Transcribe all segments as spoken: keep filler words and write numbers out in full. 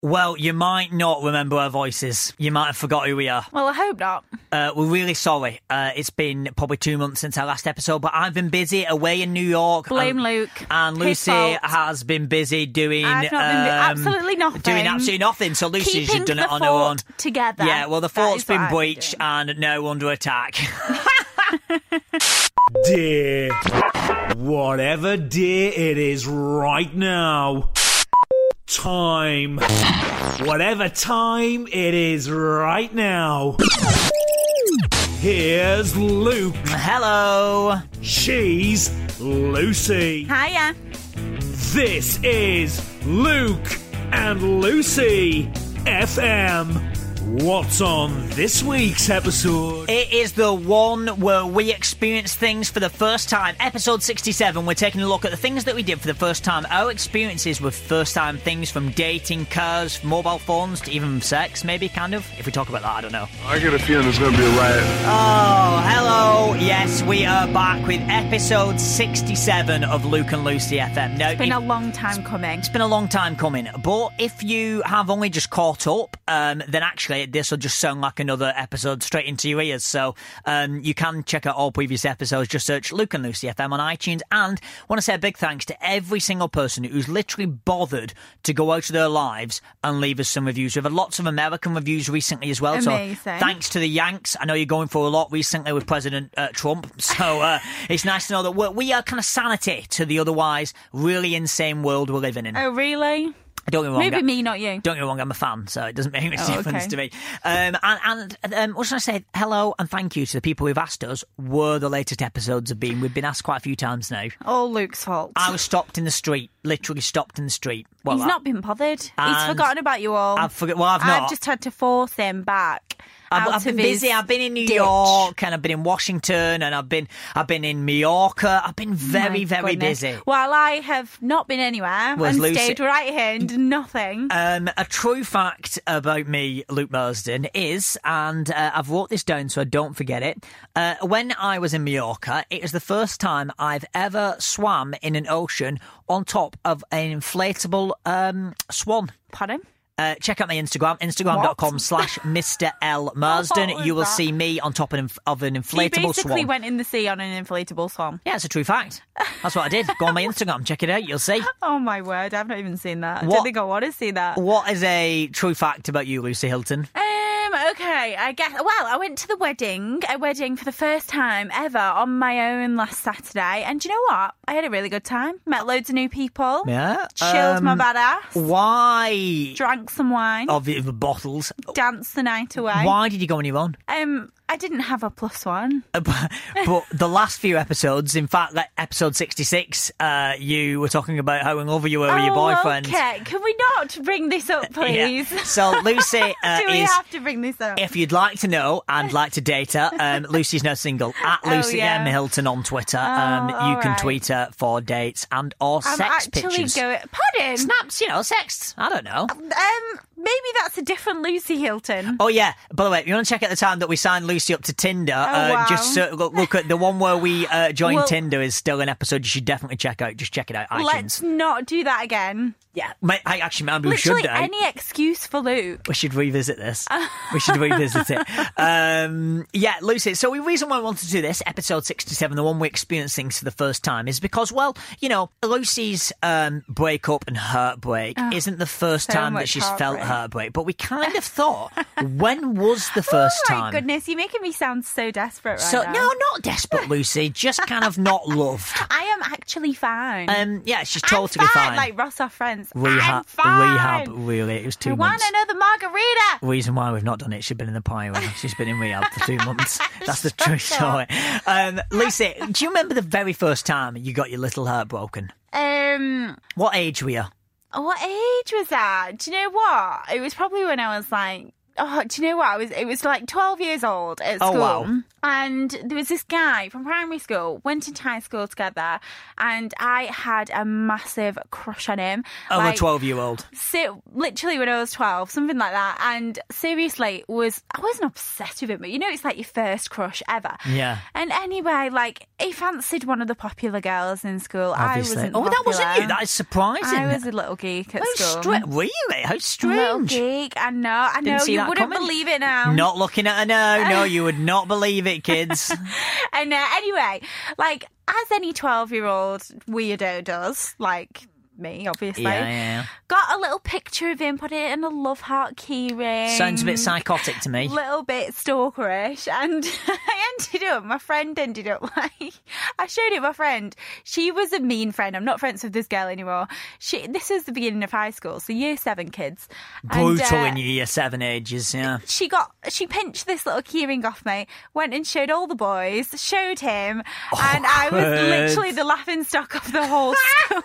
Well, you might not remember our voices. You might have forgot who we are. Well, I hope not. Uh, we're really sorry. Uh, it's been probably two months since our last episode, but I've been busy away in New York. Blame and, Luke. And His Lucy fault. has been busy doing... I've not been um, absolutely nothing. Doing absolutely nothing. So Lucy's Keeping just done the it on her fort own. together. Yeah, well, the That fort's is what been I've breached doing. and now under attack. Dear, whatever dear it is right now. Time. Whatever time it is right now. Here's Luke. Hello. She's Lucy. Hiya. This is Luke and Lucy F M. What's on this week's episode? It is the one where we experience things for the first time. Episode sixty-seven, we're taking a look at the things that we did for the first time. Our experiences with first-time things, from dating, cars, mobile phones, to even sex, maybe, kind of. If we talk about that, I don't know. I get a feeling there's going to be a riot. Oh, hello. Yes, we are back with episode sixty-seven of Luke and Lucy F M. Now, It's been if- a long time coming. It's been a long time coming, but if you have only just caught up, um, then actually this will just sound like another episode straight into your ears. So um, you can check out all previous episodes. Just search Luke and Lucy F M on iTunes. And I want to say a big thanks to every single person who's literally bothered to go out of their lives and leave us some reviews. We've had lots of American reviews recently as well. Amazing. So thanks to the Yanks. I know you're going through a lot recently with President uh, Trump. So uh, it's nice to know that we're, we are kind of sanity to the otherwise really insane world we're living in. Oh, really? Don't get me wrong. Maybe I- me, not you. Don't get me wrong, I'm a fan, so it doesn't make much Oh, difference okay. to me. Um, and and um, what should I say? Hello and thank you to the people who've asked us where the latest episodes have been. We've been asked quite a few times now. All Luke's fault. I was stopped in the street, literally stopped in the street. Well, He's I- not been bothered. He's And forgotten about you all. I've forgot. Well, I've not. I've just had to force him back. I've, out I've been of his busy. I've been in New ditch. York, and I've been in Washington, and I've been I've been in Mallorca. I've been very, My very goodness. busy. While I have not been anywhere Was and Lucy- stayed right here and done nothing. Um, a true fact about me, Luke Marsden, is, and uh, I've wrote this down so I don't forget it, uh, when I was in Mallorca, it was the first time I've ever swam in an ocean on top of an inflatable um, swan. Pardon? Uh, check out my Instagram, instagram.com slash Mr L Marsden. What was You will that? see me on top of an, of an You inflatable basically swan. went in the sea on an inflatable swan. Yeah, it's a true fact. That's what I did. Go on my Instagram, check it out, you'll see. Oh my word, I've not even seen that. I What- don't think I want to see that. What is a true fact about you, Lucy Hilton? Um, okay, I guess. Well, I went to the wedding, a wedding for the first time ever on my own last Saturday, and do you know what? I had a really good time. Met loads of new people. Yeah. Chilled my Um, bad ass. Why? Drank some wine. Of the, the bottles. Danced the night away. Why did you go on your own? Um, I didn't have a plus one. Uh, but, but the last few episodes, in fact, like episode sixty-six, uh, you were talking about how in love you were with your Oh, boyfriend. okay. Can we not bring this up, please? Yeah. So Lucy uh, Do we is. have to bring this up? If you'd like to know and like to date her, um, Lucy's now single. At Oh, Lucy yeah. M Hilton on Twitter. Oh, um, you all can right. tweet her for dates and or I'm sex actually pictures. going. Pardon? Snaps, you know, sex. I don't know. Um, maybe that's a different Lucy Hilton. Oh yeah. By the way, if you want to check out the time that we signed Lucy up to Tinder, uh, Oh, wow. just uh, look, look at the one where we uh, joined Well- Tinder is still an episode you should definitely check out. Just check it out. iTunes. Let's not do that again. Yeah. Mate, I actually, maybe we Literally should do. any excuse for Luke. We should revisit this. We should revisit it. Um, yeah, Lucy. So the reason why I wanted to do this, episode sixty-seven, the one we experience things for the first time, is because, well, you know, Lucy's um, breakup and heartbreak isn't the first so time that much she's felt heartbreak. heartbreak. But we kind of thought, when was the first oh my time? goodness, you're making me sound so desperate right So now. no, not desperate, Lucy. Just kind of not loved. I am actually fine. Um, yeah, she's I'm totally fine, fine. like Ross off Friends. I'm Rehab, fine. rehab. Really, it was two I want months. another margarita. Reason why we've not done it, she's been in the pie room. She's been in rehab for two months. That's the true story. Um, Lucy, do you remember the very first time you got your little heart broken? Um, What age were you? what age was that? Do you know what? It was probably when I was like Oh, do you know what? I was it was like twelve years old at Oh, school. wow. And there was this guy from primary school, went into high school together, and I had a massive crush on him. Of Like, a twelve-year-old. So, literally when I was twelve, something like that. And seriously, was I wasn't obsessed with him, but you know, it's like your first crush ever. Yeah. And anyway, like, he fancied one of the popular girls in school. Obviously. I wasn't Oh, that wasn't popular. you. That is surprising. I was a little geek at How school. stra- really? How Little strange. geek. I know. I know. Didn't see You that wouldn't coming. believe it now. Not looking at her now. No, you would not believe it, kids. And uh, anyway, like, as any twelve-year-old weirdo does, like me, obviously, Yeah, yeah. got a little picture of him, put it in a love heart key ring. Sounds a bit psychotic to me. Little bit stalkerish, and I ended up. My friend ended up like I showed it my friend. She was a mean friend. I'm not friends with this girl anymore. She. This is the beginning of high school, so year seven kids. Brutal And, uh, in your year seven ages, yeah. She got she pinched this little keyring off me, went and showed all the boys, showed him, and I was Awkward. literally the laughing stock of the whole school.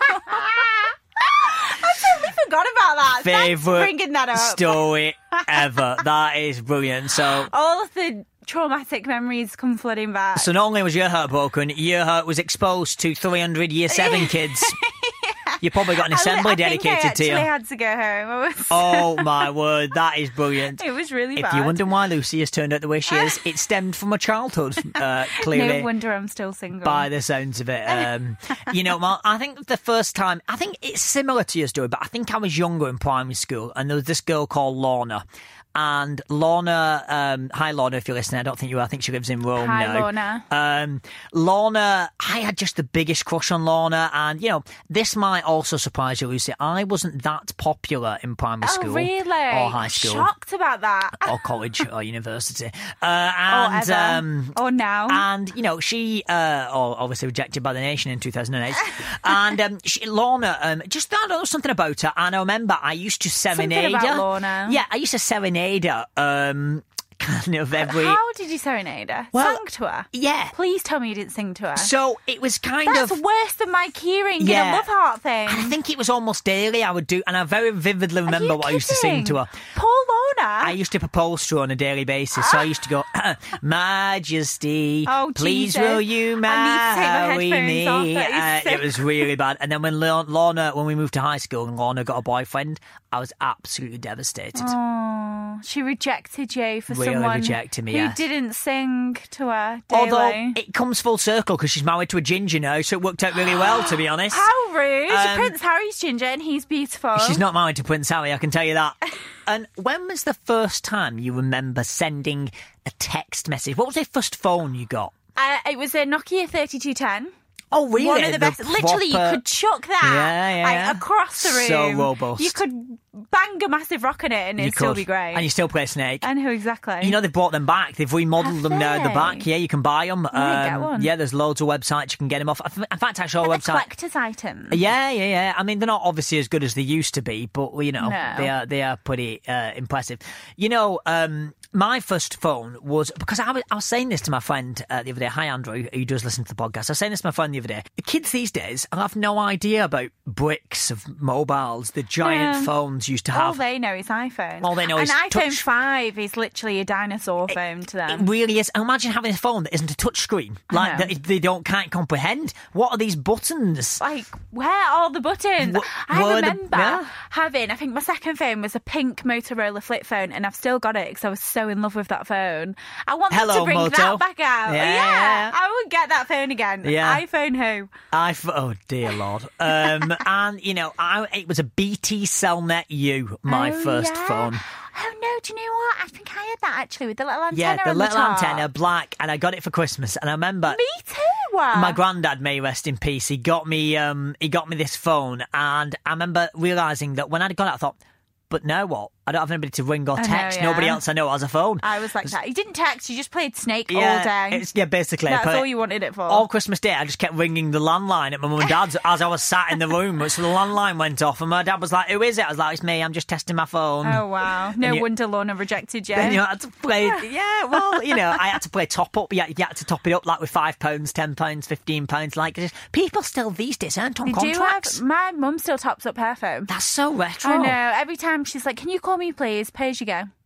I totally forgot about that. Thanks for Favourite bringing that up. story ever. That is brilliant. So, All of the traumatic memories come flooding back. so not only was your heart broken, your heart was exposed to three hundred year seven kids. You probably got an I li- assembly I think dedicated I to you. actually had to go home. I was, Oh my word, that is brilliant. it was really If bad. you're wondering why Lucy has turned out the way she is, it stemmed from her childhood, uh, clearly. No wonder I'm still single. By the sounds of it. Um, you know, Mark, I think the first time, I think it's similar to your story, but I think I was younger in primary school, and there was this girl called Lorna. And Lorna, um, hi Lorna, if you're listening, I don't think you are. I think she lives in Rome Hi, now. Lorna. Um, Lorna, I had just the biggest crush on Lorna, and you know, this might also surprise you, Lucy. I wasn't that popular in primary Oh, school really? or high school Shocked about that. or college or university. Uh, and or ever. um, or now. and, you know, she, uh, or obviously rejected by the nation in two thousand eight. and um, she, Lorna, um, just, I don't know, something about her. And I remember I used to serenade about her. Lorna. Yeah, I used to serenade her, um, kind of every... How did you serenade her? Well, Sang to her? Yeah. Please tell me you didn't sing to her. So it was kind That's of... worse than my keyring in Yeah. a love heart thing. I think it was almost daily I would do, and I very vividly Are remember you what I used to sing to her. kidding? Poor Lorna. I used to propose to her on a daily basis, so I used to go, Majesty, Oh, please Jesus. will you I need to take my marry headphones me? off. That is Uh, so it was really bad. And then when Lor- Lorna, when we moved to high school and Lorna got a boyfriend, I was absolutely devastated. Oh, she rejected you for Really someone rejected me, who yes. didn't sing to her daily. Although it comes full circle because she's married to a ginger now, so it worked out really well, to be honest. How rude. Um, Prince Harry's ginger and he's beautiful. She's not married to Prince Harry, I can tell you that. And when was the first time you remember sending a text message? What was the first phone you got? Uh, it was a Nokia thirty-two ten. Oh, really? One of the best. Literally, you proper- could chuck that Yeah, yeah, like, yeah. across the room. So robust. You could bang a massive rock on it and You it'd still could. be great. And you still play Snake. I know exactly. You know, they've brought them back. They've remodeled Have them now at the they? back. Yeah, you can buy them. I get one. Yeah, there's loads of websites you can get them off. In fact, actually, Are our they website. collector's items? Yeah, yeah, yeah. I mean, they're not obviously as good as they used to be, but you know, No. they are they are pretty uh, impressive. You know, um, my first phone was because I was I was saying this to my friend uh, the other day. Hi, Andrew, who does listen to the podcast. I was saying this to my friend the other day. The kids these days have no idea about bricks of mobiles, the giant Yeah. phones used to All have. they know is iPhone. All they know An is iPhone touch- five is literally a dinosaur phone to them. It really is. And imagine having a phone that isn't a touch screen, like know. that they don't can't comprehend. What are these buttons? Like, where are all the buttons? Wh- I were the- remember yeah. having, I think my second phone was a pink Motorola flip phone, and I've still got it because I was so in love with that phone. I want them Hello, to bring Moto. that back out. Yeah, Yeah, yeah. I would get that phone again. Yeah. iPhone who? I f- oh dear Lord. Um, and you know, I, it was a B T Cellnet U, my Oh, first yeah. phone. Oh no, do you know what? I think I had that actually with the little antenna Yeah, the on little the top. antenna, black, and I got it for Christmas. And I remember Me too. uh. my granddad, may he rest in peace, he got me, um, he got me this phone, and I remember realising that when I got it, I thought, but now what? I don't have anybody to ring or I know, text. yeah. Nobody else I know has a phone. I was like that. You didn't text, you just played Snake all yeah, day. it's, yeah, basically. That's but all you wanted it for. all Christmas Day, I just kept ringing the landline at my mum and dad's as I was sat in the room. So the landline went off, and my dad was like, "Who is it?" I was like, "It's me. I'm just testing my phone." Oh wow! No And you- wonder Lorna rejected you. Then you had to play. Yeah, well, you know, I had to play top up. Yeah, you had to top it up like with five pounds, ten pounds, fifteen pounds. Like people still these days aren't on They do contracts. have, my mum still tops up her phone. That's so retro. I know. Every time she's like, "Can you call me, please?" Pay as you go.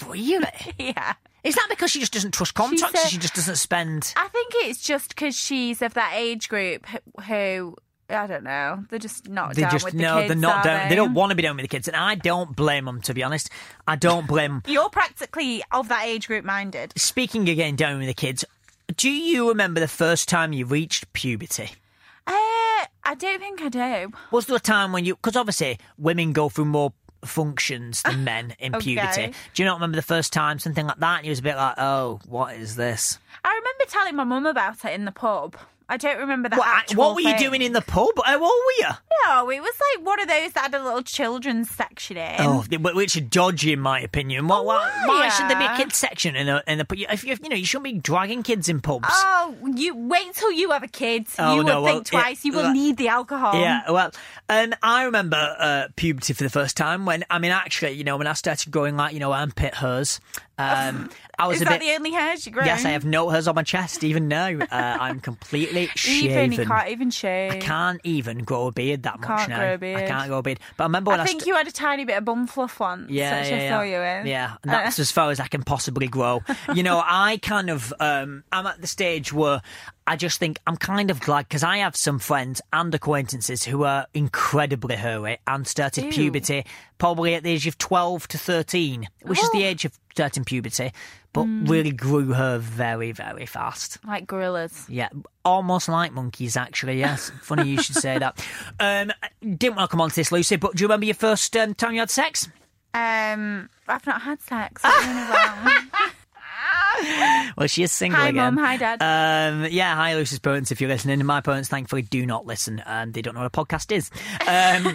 Really? Yeah. Is that because she just doesn't trust contracts? said- She, she just doesn't spend. I think it's just because she's of that age group who, who I don't know, they're just not They down just with the no, kids. they're not are down. They? They don't want to be down with the kids, and I don't blame them. To be honest, I don't blame them. You're practically of that age group minded. Speaking of getting down with the kids, do you remember the first time you reached puberty? Uh, I don't think I do. Was there a time when you? Because obviously women go through more functions than men in Okay. puberty. Do you not remember the first time something like that? And you was a bit like, oh, what is this? I remember telling my mum about it in the pub. I don't remember that. What, actual what were you thing. doing in the pub? How old were you? No, it was like one of those that had a little children's section in. Oh, which are dodgy in my opinion. Why, why, Why? why should there be a kids section in a in the pub? If you, you know, you shouldn't be dragging kids in pubs. Oh, you wait till you have a kid. Oh, you no, will well, think twice. yeah, you will well, need the alcohol. Yeah, well, um, I remember uh, puberty for the first time when, I mean, actually, you know, when I started growing like, you know, armpit hairs. Um, I was Is a that bit. the only hairs you grow? Yes, I have no hairs on my chest even now. Uh, I'm completely shaven. Even you can't even shave. I can't even grow a beard that much Can't now. grow a beard. I can't grow a beard. But I remember when I, I think st- you had a tiny bit of bum fluff once. yeah, which yeah, I yeah. saw you in. Yeah, and that's as far as I can possibly grow. You know, I kind of, um, I'm at the stage where I just think I'm kind of glad because I have some friends and acquaintances who are incredibly hairy and started Ew. puberty probably at the age of twelve to thirteen, which is the Oh. age of starting puberty, but really grew her very, very fast. Like gorillas. Yeah, almost like monkeys, actually. Yes, funny you should say that. Um, didn't want to come on to this, Lucy, but do you remember your first um, time you had sex? Um, I've not had sex. What are you on about? Well, she is single Hi, again. Mum. Hi, Dad. Um, yeah, hi, Lucy's parents, if you're listening. And my parents, thankfully, do not listen. Um, they don't know what a podcast is. Um,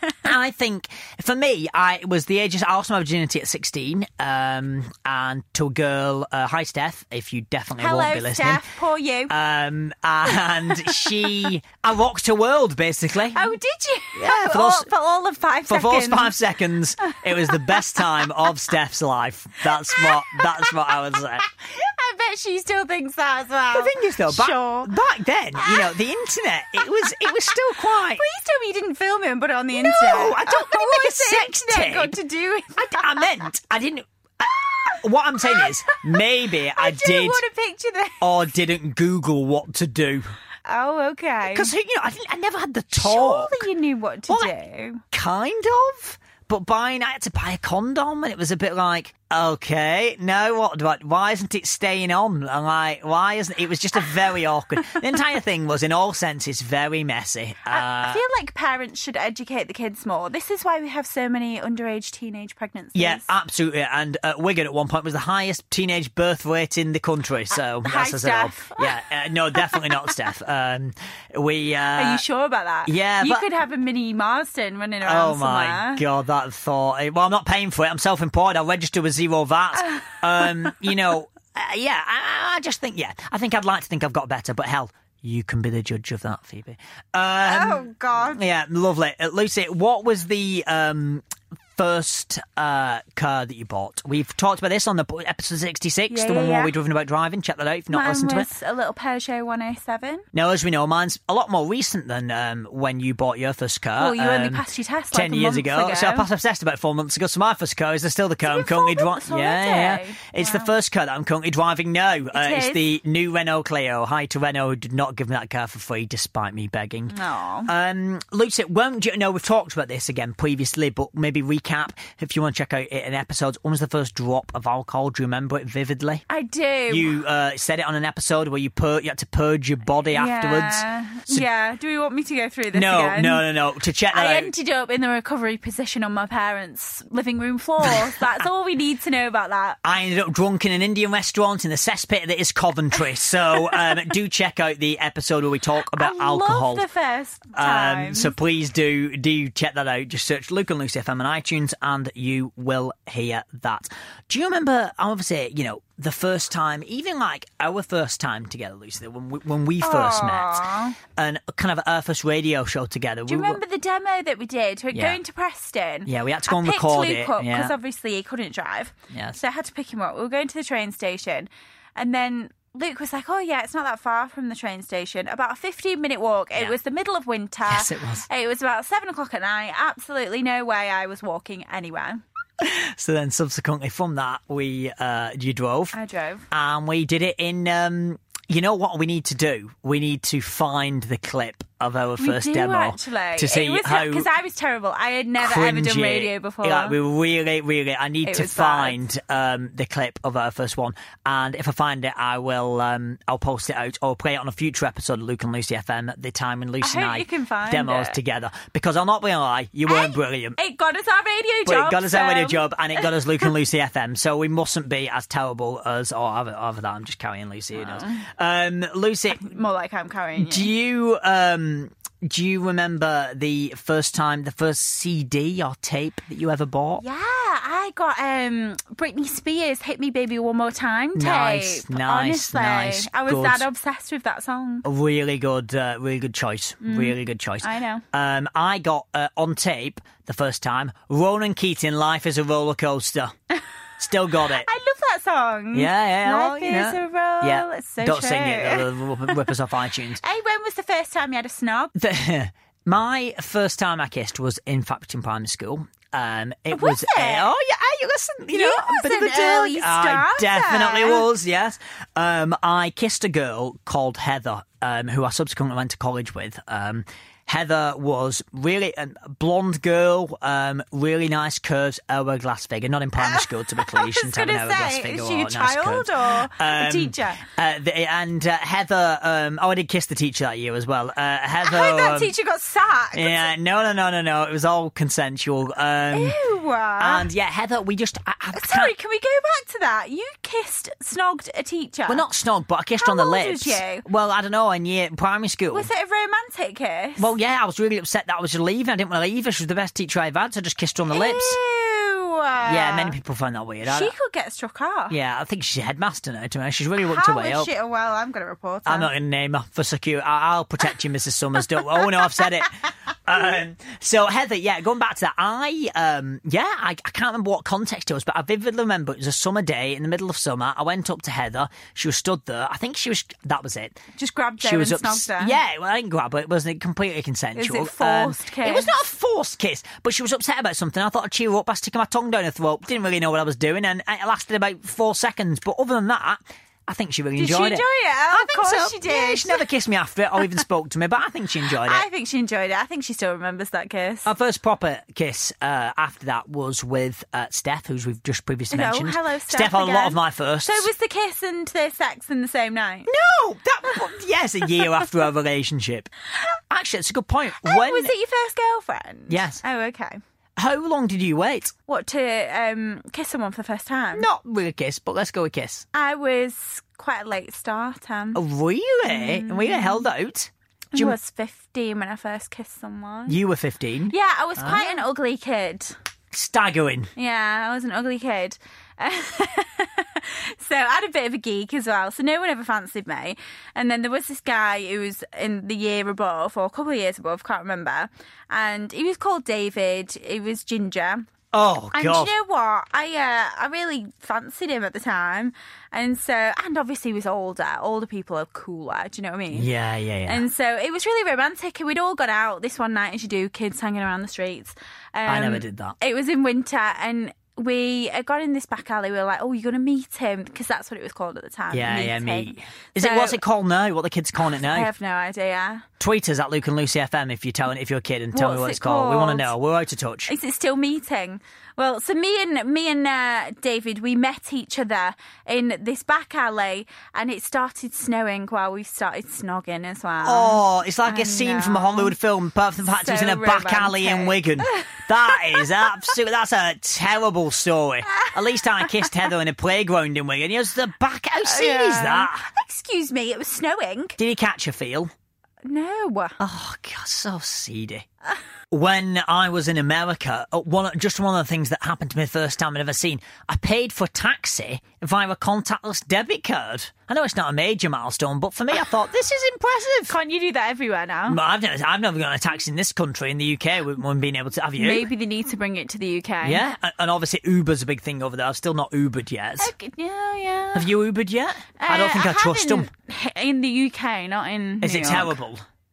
I think, for me, I it was the age of, I lost my virginity at sixteen. Um, and to a girl, uh, hi, Steph, if you definitely Hello, won't be listening. Steph. Poor you. Um, and she, I rocked her world, basically. oh, did you? Yeah, for for, all, those- for all of five For seconds. those five seconds, it was the best time of Steph's life. That's what, that's what I would say. I bet she still thinks that as well. The thing is, though, back, Sure. back then, you know, the internet, it was it was still quite. Please tell me you didn't film it and put it on the internet. I don't really make a What's the sex internet tape. got to do with I, that? I meant I didn't. I, what I'm saying is, maybe I, I do did want to picture this. or didn't Google what to do Oh, okay. because you know I didn't. I never had the talk. Surely you knew what to Well, do. Kind of. But buying, I had to buy a condom, and it was a bit like, okay, no, what do I, why isn't it staying on? I'm like, why isn't it? Was just a very awkward. The entire thing was, in all senses, very messy. Uh, I feel like parents should educate the kids more. This is why we have so many underage teenage pregnancies. yeah, absolutely. And uh, Wigan at one point was the highest teenage birth rate in the country. So Uh, hi, that says it all. Steph. Yeah, uh, no, definitely not Steph. Um, we. Uh, Are you sure about that? yeah, You but- could have a mini Marston running around Oh my somewhere. god, that thought. Well, I'm not paying for it. I'm self-employed. I'll register with zero V A T. Um, you know, uh, yeah. I, I just think, yeah. I think I'd like to think I've got better, but hell, you can be the judge of that, Phoebe. Um, Oh, God. Yeah, lovely, uh, Lucy. What was the um, first uh, car that you bought? We've talked about this on the episode sixty-six, Yeah, the yeah, one where yeah. we're driven about driving. Check that out if you've not Mine listened to it. was a little Peugeot one oh seven. Now, as we know, mine's a lot more recent than um, when you bought your first car. Well, you only um, passed your test like ten a years month ago. ago. So I passed my test about four months ago. So my first car is still the car I'm been four currently months driving. Yeah, yeah, already? yeah. It's Wow. the first car that I'm currently driving now. Uh, it's is. the new Renault Clio. Hi to Renault, who did not give me that car for free, despite me begging. Aw. Um, Lucy, won't you know we've talked about this again previously, but maybe recap if you want to check out it in episodes. When was the first drop of alcohol? Do you remember it vividly? I do. You uh, said it on an episode where you pur- you had to purge your body afterwards. Yeah. So- yeah. Do we want me to go through this No, again? no, no, no. To check that I out. ended up in the recovery position on my parents' living room floor. That's all we need to know about that. I ended up drunk in an Indian restaurant in the cesspit that is Coventry. So um, do check out the episode where we talk about I alcohol. love the first time. Um, so please do do check that out. Just search Luke and Lucy F M on iTunes and you will hear that. Do you remember, obviously, you know, the first time, even like our first time together, Lucy, when we, when we first Aww. met, and kind of our first radio show together. Do you we were- remember the demo that we did? We were Yeah. going to Preston. Yeah, we had to go I and picked record Luke it, up yeah. because obviously he couldn't drive. Yes. So I had to pick him up. We were going to the train station, and then Luke was like, "Oh yeah, it's not that far from the train station. About a fifteen minute walk. It Yeah. was the middle of winter. Yes, it was. It was about seven o'clock at night. Absolutely no way I was walking anywhere." So then subsequently from that, we uh, you drove. I drove. And we did it in, um, you know what we need to do? We need to find the clip of our first we do, demo actually. to see it was how because I was terrible. I had never ever done cringy- radio before. Like, we really, really. I need It to was bad. find um, the clip of our first one, and if I find it, I will. Um, I'll post it out or play it on a future episode of Luke and Lucy F M at the time when Lucy I and hope I you can find demos it. together. Because I'm not gonna lie, you weren't brilliant. It got us our radio But job. it got us so... our radio job, and it got us Luke and Lucy F M. So we mustn't be as terrible as. Oh, other, other that, I'm just carrying Lucy. Who knows? Um, Lucy, More like I'm carrying you. do you um, do you remember the first time, the first C D or tape that you ever bought? Yeah, I got um, Britney Spears' "Hit Me Baby One More Time" tape. Nice, nice, Honestly, nice, I was good. that obsessed with that song. A really good, uh, really good choice. Really good choice. I know. Um, I got uh, on tape the first time. Ronan Keating, "Life Is a Roller Coaster." Still got it. I love that song. Yeah, yeah. Life oh, you know. is a roll. Yeah. It's so Don't true. sing it. They'll rip rip us off iTunes. Hey, when was the first time you had a snog? The, my first time I kissed was in fact in primary school. Um, it Was was. it? Uh, oh yeah, you listen. You, You know, a was bit of an a dog. early I starter. definitely was. Yes. Um, I kissed a girl called Heather, um, who I subsequently went to college with. Um, Heather was really a blonde girl, um, really nice curves, hourglass figure. Not in primary school, to be clear. You I was shouldn't have going an to hourglass say, figure is or she a nice child curves. or a Um, teacher? Uh, the, and uh, Heather, um, oh, I did kiss the teacher that year as well. Uh, Heather. I heard that um, teacher got sacked. Yeah, no, no, no, no, no. It was all consensual. Um, Ew. and yeah, Heather, we just. I, I Sorry, can't- can we go back to that? You kissed, snogged a teacher. We're not snog, but I kissed How on the old lips. was you? Well, I don't know, in year primary school. Was it a romantic kiss? Well, yeah, I was really upset that I was leaving. I didn't want to leave her. She was the best teacher I've had, so I just kissed her on the lips. Ew. Yeah, many people find that weird. I- She could get struck off. yeah, I think she's a headmaster now, to me. She's really worked How her way was up. she? Oh, well, I'm going to report her. I'm not going to name her for security. I- I'll protect you, Missus Summers. Don't. Oh no, I've said it. Um, so Heather, yeah, going back to that, I um, yeah, I, I can't remember what context it was, but I vividly remember it was a summer day in the middle of summer. I went up to Heather. She was stood there. I think she was. That was it. Just grabbed her She and was snogged her. Yeah, well, I didn't grab her. It wasn't completely consensual. Was it forced kiss? It was not a forced kiss, but she was upset about something. I thought I'd cheer her up by sticking my tongue down her throat. Didn't really know what I was doing, and it lasted about four seconds. But other than that, I think she really Did she enjoyed enjoy it. it? Oh, I of think course so. she did. Yeah, she never kissed me after it or even spoke to me, but I think she enjoyed it. I think she enjoyed it. I think she still remembers that kiss. Our first proper kiss uh, after that was with uh, Steph, who's we've just previously Oh, mentioned. hello, Steph Steph had a lot again. of my firsts. So was the kiss and the sex in the same night? No, that yes, a year after our relationship. Actually, it's a good point. Oh, When was it your first girlfriend? Yes. Oh, okay. How long did you wait? What, to um, kiss someone for the first time? Not really a kiss, but let's go with kiss. I was quite a late starter. Oh, really? And we held out. Do I you, was fifteen when I first kissed someone. you were fifteen. Yeah, I was quite an ugly kid. Staggering. Yeah, I was an ugly kid. So I had a bit of a geek as well. So no one ever fancied me. And then there was this guy who was in the year above, or a couple of years above, can't remember. And he was called David. He was ginger. Oh, And God. do you know what? I uh, I really fancied him at the time. And so, and obviously he was older. Older people are cooler. Do you know what I mean? Yeah, yeah, yeah. And so it was really romantic. And we'd all got out this one night, as you do, kids hanging around the streets. Um, I never did that. It was in winter, and we uh, got in this back alley. We were like, "Oh, you're going to meet him," because that's what it was called at the time. yeah, yeah, meeting. me. Is So- it what's it called now? What the kids calling it now? I have no idea. Tweet us at Luke and Lucy F M if you're telling if you're a kid and tell me What's what it it's called. We want to called? know. We're out of touch. Is it still meeting? Well, so me and me and uh, David, we met each other in this back alley, and it started snowing while we started snogging as well. Oh, it's like I a scene from a know. Hollywood film, apart from the fact it was So in a back alley in romantic. Wigan. That is absolutely, that's a terrible story. At least I kissed Heather in a playground in Wigan. It was the back, how silly is Yeah. that? Excuse me, it was snowing. Did he catch a feel? No. Oh, God, so seedy. When I was in America, uh, one just one of the things that happened to me the first time I'd ever seen, I paid for a taxi via a contactless debit card. I know it's not a major milestone, but for me, I thought, this is impressive. Can't you do that everywhere now? But I've never, I've never gone on a taxi in this country, in the U K, with one being able to. Have you? Maybe they need to bring it to the U K. Yeah, and- and obviously Uber's a big thing over there. I've still not Ubered yet. Okay, yeah, yeah. Have you Ubered yet? I don't Uh, think I, trust them. haven't In the U K, not in Is New it York. terrible?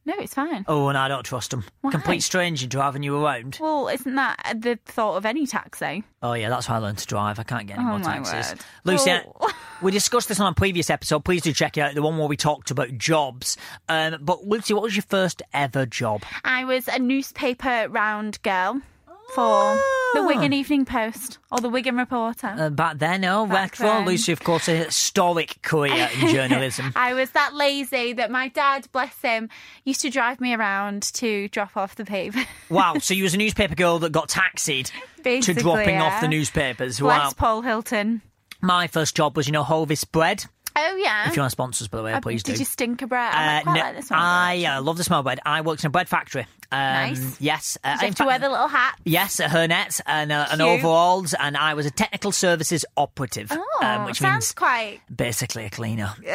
No, it's fine. Oh, and I don't trust them. Why? Complete stranger driving you around. Well, isn't that the thought of any taxi? Oh, yeah, that's how I learned to drive. I can't get any Oh, more my taxis. word. Lucy, Oh. we discussed this on a previous episode. Please do check it out, the one where we talked about jobs. Um, but, Lucy, what was your first ever job? I was a newspaper round girl for the Wigan Evening Post or the Wigan Reporter. Uh, back then, oh, Back retro. then. Lucy, of course, a historic career in journalism. I was that lazy that my dad, bless him, used to drive me around to drop off the paper. Wow, so you was a newspaper girl that got taxied Basically, to dropping yeah. off the newspapers. Bless Wow. Paul Hilton. My first job was, you know, Hovis Bread. Oh, yeah. If you want to sponsor us, by the way, Uh, please Did do. you stink a bread? I Uh, quite no, like this one. I uh, love the smell of bread. I worked in a bread factory. Um, Nice. Yes. Uh, Did you in have to fact- wear the little hat? Yes, a hairnet and, uh, and Cute. overalls, and I was a technical services operative, Oh, um, which sounds means quite... basically a cleaner. uh,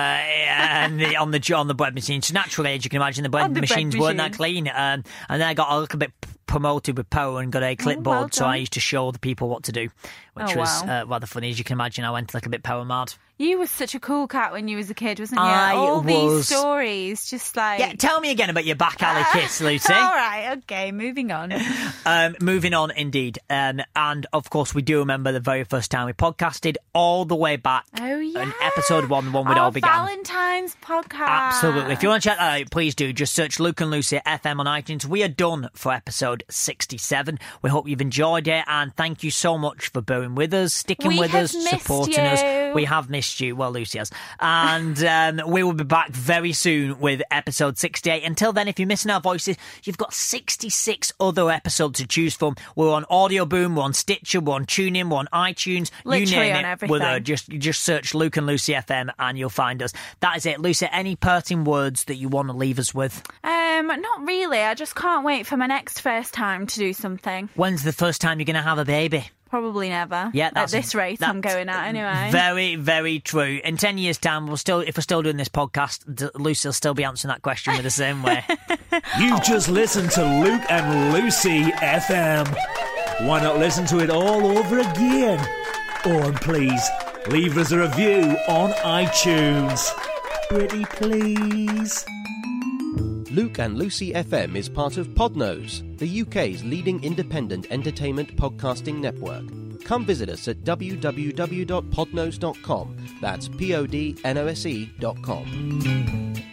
and the, on the on the bread machine. So naturally, as you can imagine, the bread On the bread machines weren't that machine. clean. Um, and then I got a little bit p- promoted with power and got a clipboard, well so I done. used to show the people what to do, which Oh, was wow. uh, rather funny. As you can imagine, I went like a bit power mad. You were such a cool cat when you was a kid, wasn't you? I All was- these stories, just like... Yeah, tell me again about your back alley kiss, Lucy. All right, okay, moving on. Um, moving on, indeed. Um, and, of course, we do remember the very first time we podcasted all the way back. Oh, yeah. In episode one, the one we'd Our all began. Valentine's podcast. Absolutely. If you want to check that out, please do. Just search Luke and Lucy F M on iTunes. We are done for episode sixty-seven. We hope you've enjoyed it, and thank you so much for bearing with us, sticking We with have us, missed supporting you. us. We have missed you. Well, Lucy has. And um, we will be back very soon with episode sixty-eight. Until then, if you're missing our voices, you've got sixty-six other episodes to choose from. We're on Audio Boom, we're on Stitcher, we're on TuneIn, we're on iTunes. Literally you name on it. everything. We're there. Just, just search Luke and Lucy F M and you'll find us. That is it. Lucy, any parting words that you want to leave us with? Um, not really. I just can't wait for my next first time to do something. When's the first time you're going to have a baby? Probably never. Yeah, At that's this rate I'm that's going at anyway. Very, very true. In ten years' time, we'll still, if we're still doing this podcast, D- Lucy will still be answering that question with the same way. You've just listened to Luke and Lucy F M. Why not listen to it all over again? Oh, and please, leave us a review on iTunes. Pretty please. Luke and Lucy F M is part of Podnose, the U K's leading independent entertainment podcasting network. Come visit us at w w w dot podnose dot com. That's P O D N O S E dot com.